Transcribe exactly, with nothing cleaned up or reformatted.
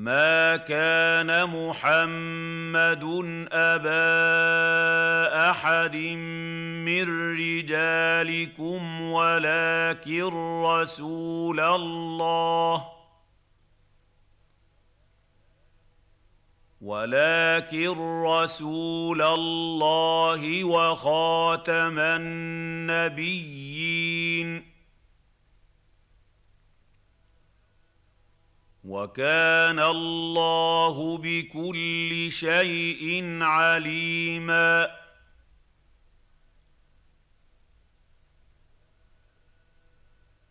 مَا كَانَ مُحَمَّدٌ أَبَا أَحَدٍ مِّن رِّجَالِكُمْ وَلَٰكِن رَّسُولَ اللَّهِ ولكن رسول الله وخاتم النبيين وكان الله بكل شيء عليما